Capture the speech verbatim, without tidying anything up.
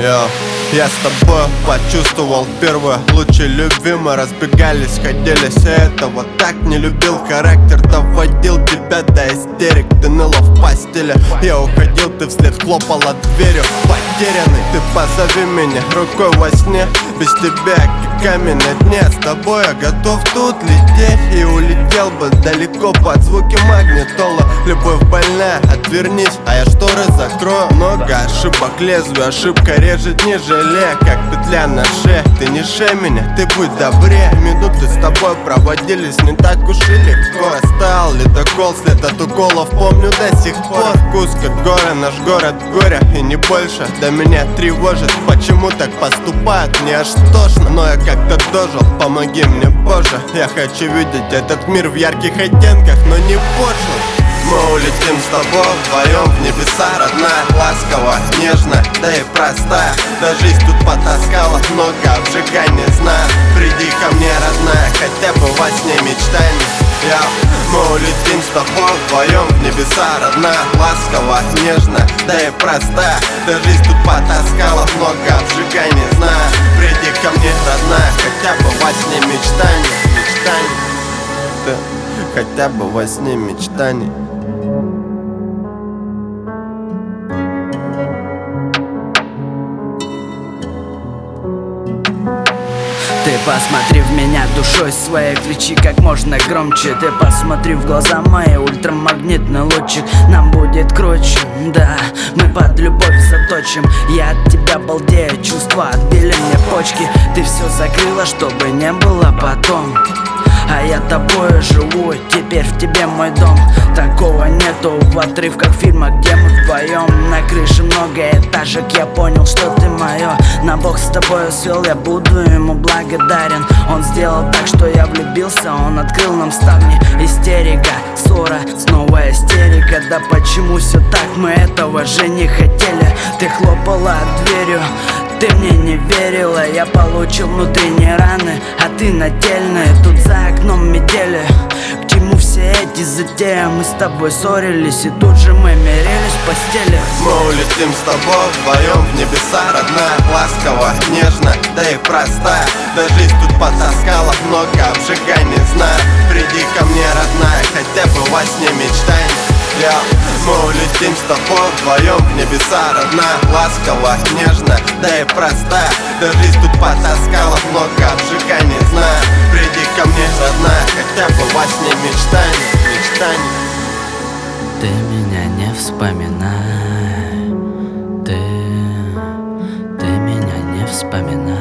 Я, я с тобой почувствовал первые лучи любви. Мы разбегались, ходились, и этого так не любил. Характер доводил тебя до истерик. Ты ныла в постели, я уходил, ты вслед хлопала дверью. Потерянный, ты позови меня рукой во сне. Без тебя как камень на дне. С тобой я готов тут лететь и улетел бы далеко под звуки магнитола. Любовь больная, отвернись, а я шторы закрою. Много ошибок, лезвию ошибка режет, не жалея, как петля на шее. Ты не шей меня, ты будь добрее. Минуты с тобой проводились не так уж и легко. Оставил ледокол, след от уколов помню до сих пор. Вкус как горе, наш город горя и не больше. Да меня тревожит, почему так поступают, мне аж тошно. Но я как-то дожил, помоги мне, Боже. Я хочу видеть этот мир в ярких оттенках, но не пошло. Мы улетим с тобой вдвоем в небеса, родная, ласково, нежно, да и простая. Да жизнь тут потаскала, много обжигания, знаю. Приди ко мне, родная, хотя бы во сне мечтаний. Я, мы улетим с тобой вдвоем в небеса, родная, ласково, нежно, да и простая. Да жизнь тут потаскала, много обжигания, знаю. Приди ко мне, родная, хотя бы во сне мечтаний, мечтаний. Ты хотя бы во сне мечтаний. Ты посмотри в меня душой своей, кричи как можно громче. Ты посмотри в глаза мои, ультрамагнитный лучик. Нам будет круче, да, мы под любовь заточим. Я от тебя балдею, чувства отбили мне почки. Ты все закрыла, чтобы не было потом. А я тобою живу, теперь в тебе мой дом. Такого нету в отрывках фильма, где мы вдвоем. На крыше много этажек, я понял, что ты мое. На Бог с тобою свел, я буду ему благодарен. Он сделал так, что я влюбился, он открыл нам ставни. Истерика, ссора, снова истерика. Да почему все так, мы этого же не хотели. Ты хлопала дверью, ты мне не верила, я получил внутренние раны, а ты нательные. Тут за окном метели, к чему все эти затеи? Мы с тобой ссорились, и тут же мы мирились в постели. Мы улетим с тобой вдвоем в небеса, родная, ласково, нежно, да и простая. Да жизнь тут потаскала, много обжиганий, знаю. Приди ко мне, родная, хотя бы во сне мечтаний. Я, мы улетим с тобой вдвоем в небеса, родная, ласково, нежно, да и простая. Да жизнь тут потаскала, много обжиганий, знаю. Приди ко мне, родная, хотя бы во сне мечтаний, мечтаний. Ты меня не вспоминай, ты, ты меня не вспоминай.